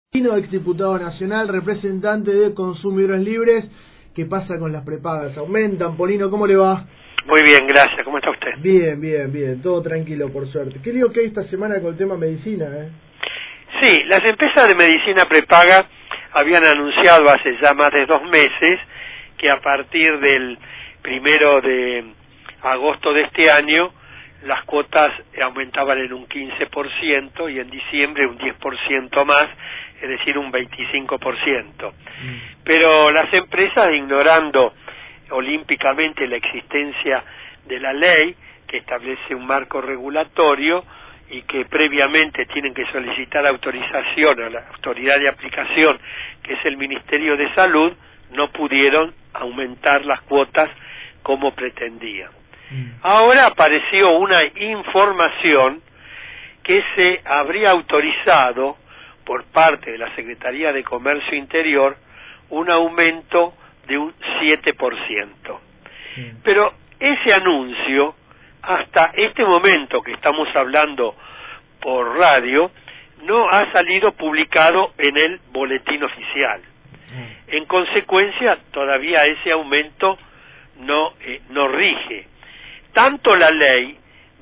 Exdiputado nacional, representante de Consumidores Libres. ¿Qué pasa con las prepagas? ¿Aumentan? Polino, ¿cómo le va? Muy bien, gracias. ¿Cómo está usted? Bien. Todo tranquilo, por suerte. ¿Qué lío que hay esta semana con el tema medicina, Sí, las empresas de medicina prepaga habían anunciado hace ya más de 2 meses que a partir del 1 de agosto de este año las cuotas aumentaban en un 15% y en diciembre un 10% más, es decir, un 25%. Pero las empresas, ignorando olímpicamente la existencia de la ley que establece un marco regulatorio y que previamente tienen que solicitar autorización a la autoridad de aplicación, que es el Ministerio de Salud, no pudieron aumentar las cuotas como pretendían. Ahora apareció una información que se habría autorizado por parte de la Secretaría de Comercio Interior un aumento de un 7%. Pero ese anuncio, hasta este momento que estamos hablando por radio, no ha salido publicado en el boletín oficial. En consecuencia, todavía ese aumento no rige. Tanto la ley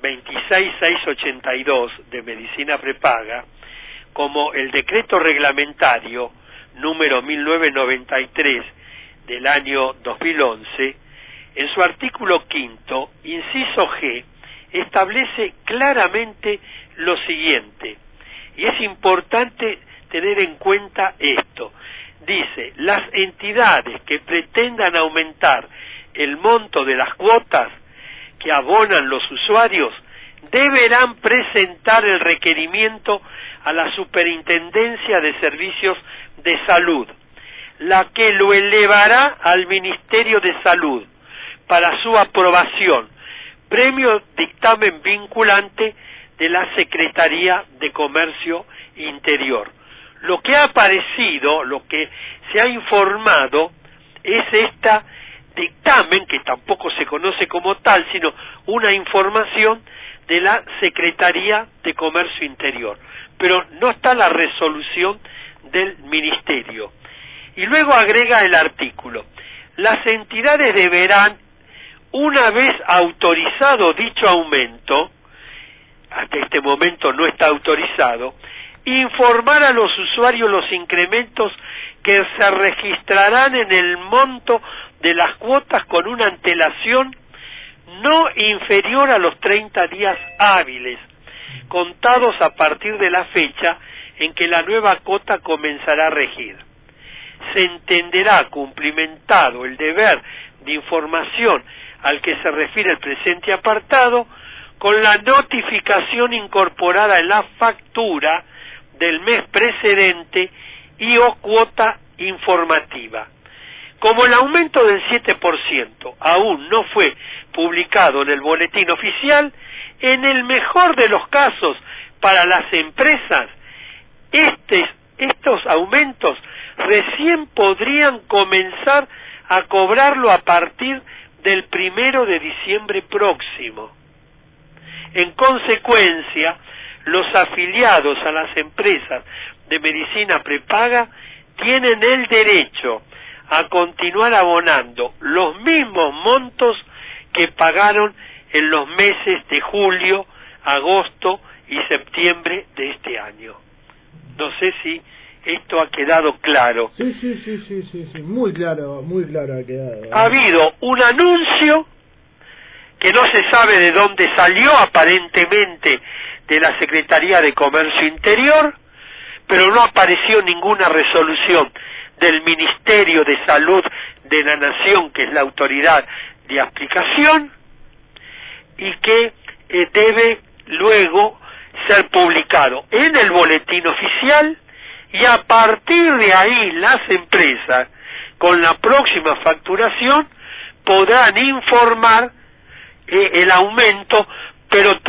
26682 de medicina prepaga como el decreto reglamentario número 1993 del año 2011, en su artículo 5º, inciso G, establece claramente lo siguiente, y es importante tener en cuenta esto. Dice, las entidades que pretendan aumentar el monto de las cuotas que abonan los usuarios deberán presentar el requerimiento a la Superintendencia de Servicios de Salud, la que lo elevará al Ministerio de Salud para su aprobación, previo dictamen vinculante de la Secretaría de Comercio Interior. Lo que ha aparecido, lo que se ha informado, es esta dictamen, que tampoco se conoce como tal, sino una información de la Secretaría de Comercio Interior, pero no está la resolución del Ministerio. Y luego agrega el artículo, las entidades deberán, una vez autorizado dicho aumento, hasta este momento no está autorizado, informar a los usuarios los incrementos que se registrarán en el monto de las cuotas con una antelación no inferior a los 30 días hábiles, contados a partir de la fecha en que la nueva cuota comenzará a regir. Se entenderá cumplimentado el deber de información al que se refiere el presente apartado con la notificación incorporada en la factura del mes precedente y o cuota informativa. Como el aumento del 7% aún no fue publicado en el boletín oficial, en el mejor de los casos para las empresas, estos aumentos recién podrían comenzar a cobrarlo a partir del 1 de diciembre próximo. En consecuencia, los afiliados a las empresas de medicina prepaga tienen el derecho a continuar abonando los mismos montos que pagaron en los meses de julio, agosto y septiembre de este año. No sé si esto ha quedado claro. Sí, muy claro ha quedado. Ha habido un anuncio que no se sabe de dónde salió, aparentemente de la Secretaría de Comercio Interior, pero no apareció ninguna resolución del Ministerio de Salud de la Nación, que es la autoridad de aplicación, y que debe luego ser publicado en el boletín oficial, y a partir de ahí las empresas, con la próxima facturación, podrán informar el aumento, pero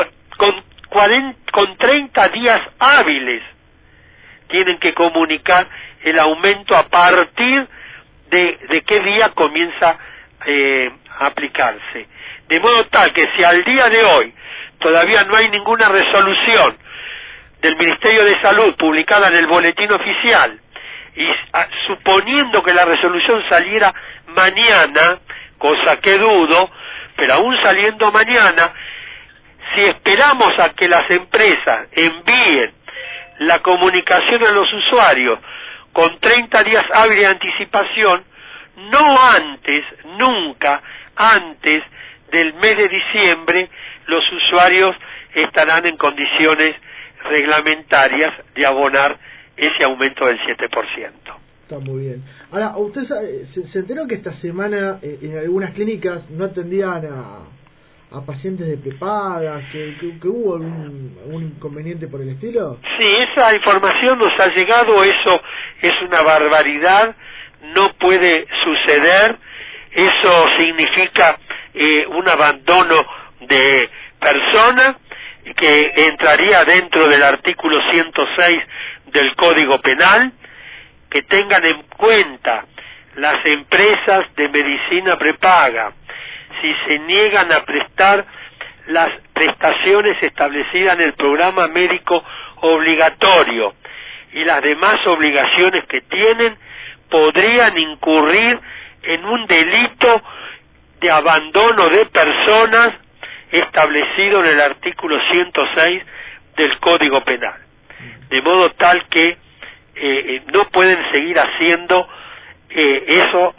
con 30 días hábiles tienen que comunicar el aumento a partir de qué día comienza a aplicarse. De modo tal que si al día de hoy todavía no hay ninguna resolución del Ministerio de Salud publicada en el Boletín Oficial, y suponiendo que la resolución saliera mañana, cosa que dudo, pero aún saliendo mañana, si esperamos a que las empresas envíen la comunicación a los usuarios con 30 días hábiles de anticipación, no antes, nunca antes del mes de diciembre, los usuarios estarán en condiciones reglamentarias de abonar ese aumento del 7%. Está muy bien. Ahora, ¿usted se enteró que esta semana en algunas clínicas no atendían a pacientes de prepaga, que hubo algún inconveniente por el estilo? Sí, esa información nos ha llegado, eso es una barbaridad, no puede suceder, eso significa un abandono de personas que entraría dentro del artículo 106 del Código Penal. Que tengan en cuenta las empresas de medicina prepaga, si se niegan a prestar las prestaciones establecidas en el programa médico obligatorio y las demás obligaciones que tienen, podrían incurrir en un delito de abandono de personas establecido en el artículo 106 del Código Penal. De modo tal que no pueden seguir haciendo eso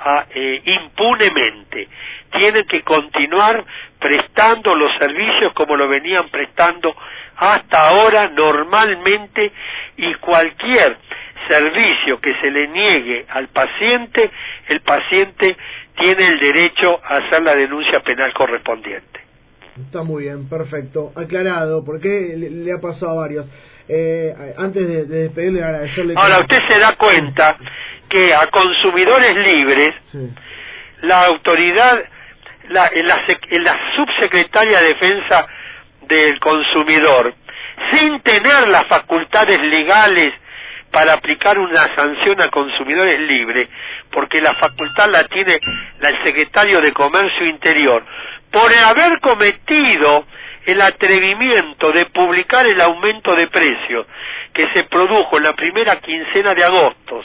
impunemente. Tienen que continuar prestando los servicios como lo venían prestando hasta ahora normalmente, y cualquier servicio que se le niegue al paciente, el paciente tiene el derecho a hacer la denuncia penal correspondiente. Está muy bien, perfecto, aclarado, porque le ha pasado a varios. Antes de despedirle, agradecerle. Ahora, usted se da cuenta que a consumidores libres, sí, la autoridad, la subsecretaria de Defensa del Consumidor, sin tener las facultades legales para aplicar una sanción a consumidores libres, porque la facultad la tiene el secretario de Comercio Interior, por haber cometido el atrevimiento de publicar el aumento de precios que se produjo en la primera quincena de agosto,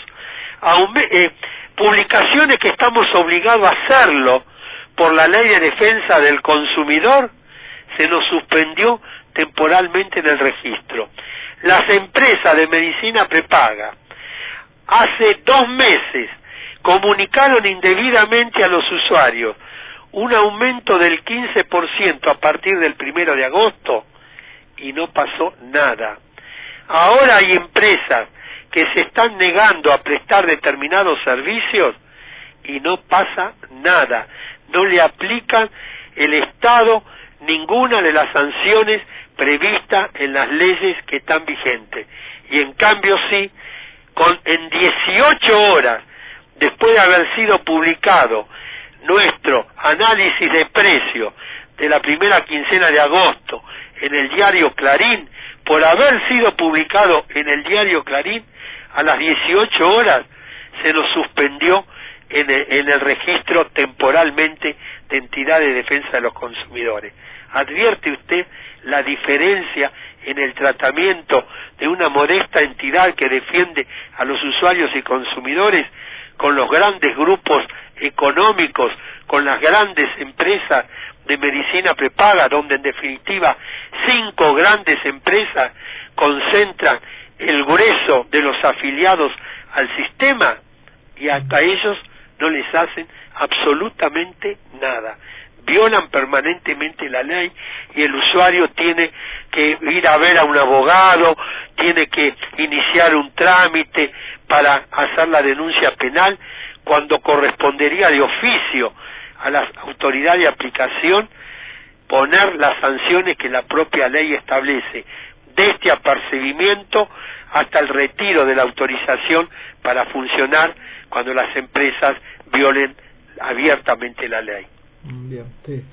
publicaciones que estamos obligados a hacerlo por la Ley de Defensa del Consumidor, se nos suspendió temporalmente en el registro. Las empresas de medicina prepaga hace 2 meses comunicaron indebidamente a los usuarios un aumento del 15% a partir del 1 de agosto y no pasó nada. Ahora hay empresas que se están negando a prestar determinados servicios y no pasa nada. No le aplican el Estado ninguna de las sanciones previstas en las leyes que están vigentes. Y en cambio sí, en 18 horas después de haber sido publicado nuestro análisis de precio de la primera quincena de agosto en el diario Clarín, por haber sido publicado en el diario Clarín, a las 18 horas se nos suspendió en el registro temporalmente de entidades de defensa de los consumidores. ¿Advierte usted la diferencia en el tratamiento de una modesta entidad que defiende a los usuarios y consumidores con los grandes grupos económicos, con las grandes empresas de medicina prepaga, donde en definitiva 5 grandes empresas concentran el grueso de los afiliados al sistema, y hasta ellos no les hacen absolutamente nada? Violan permanentemente la ley y el usuario tiene que ir a ver a un abogado, tiene que iniciar un trámite para hacer la denuncia penal, cuando correspondería de oficio a la autoridad de aplicación poner las sanciones que la propia ley establece, desde apercibimiento hasta el retiro de la autorización para funcionar cuando las empresas violen abiertamente la ley. Bien, sí,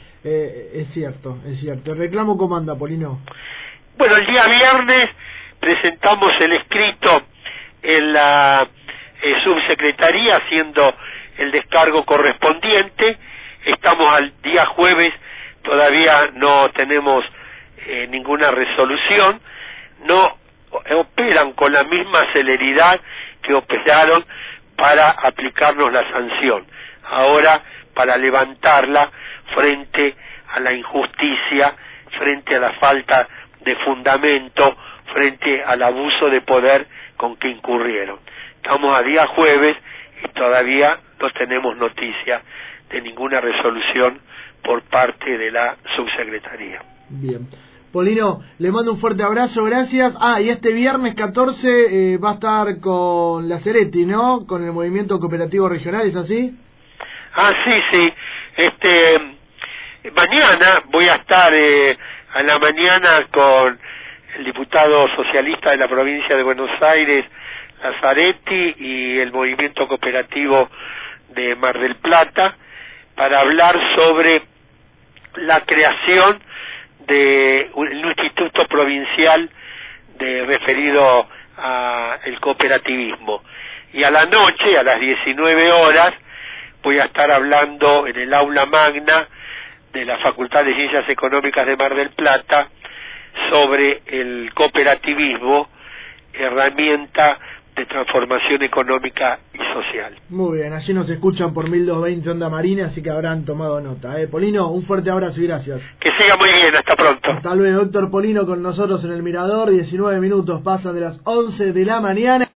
es cierto, es cierto. ¿El reclamo cómo anda, Polino? Bueno, el día viernes presentamos el escrito en la subsecretaría haciendo el descargo correspondiente. Estamos al día jueves, todavía no tenemos ninguna resolución. no operan con la misma celeridad que operaron para aplicarnos la sanción. Ahora, para levantarla frente a la injusticia, frente a la falta de fundamento, frente al abuso de poder con que incurrieron. Estamos a día jueves y todavía no tenemos noticia de ninguna resolución por parte de la subsecretaría. Bien. Polino, le mando un fuerte abrazo, gracias. Y este viernes 14 va a estar con la Cereti, ¿no? Con el Movimiento Cooperativo Regional, ¿es así? Sí. Mañana voy a estar a la mañana con el diputado socialista de la provincia de Buenos Aires, Lazzaretti, y el Movimiento Cooperativo de Mar del Plata, para hablar sobre la creación de un instituto provincial referido a el cooperativismo. Y a la noche, a las 19 horas, voy a estar hablando en el aula magna de la Facultad de Ciencias Económicas de Mar del Plata sobre el cooperativismo, herramienta de transformación económica y social. Muy bien, allí nos escuchan por 1220 Onda Marina, así que habrán tomado nota. Polino, un fuerte abrazo y gracias. Que siga muy bien, hasta pronto. Hasta luego, doctor Polino con nosotros en el Mirador. 19 minutos pasan de las 11 de la mañana.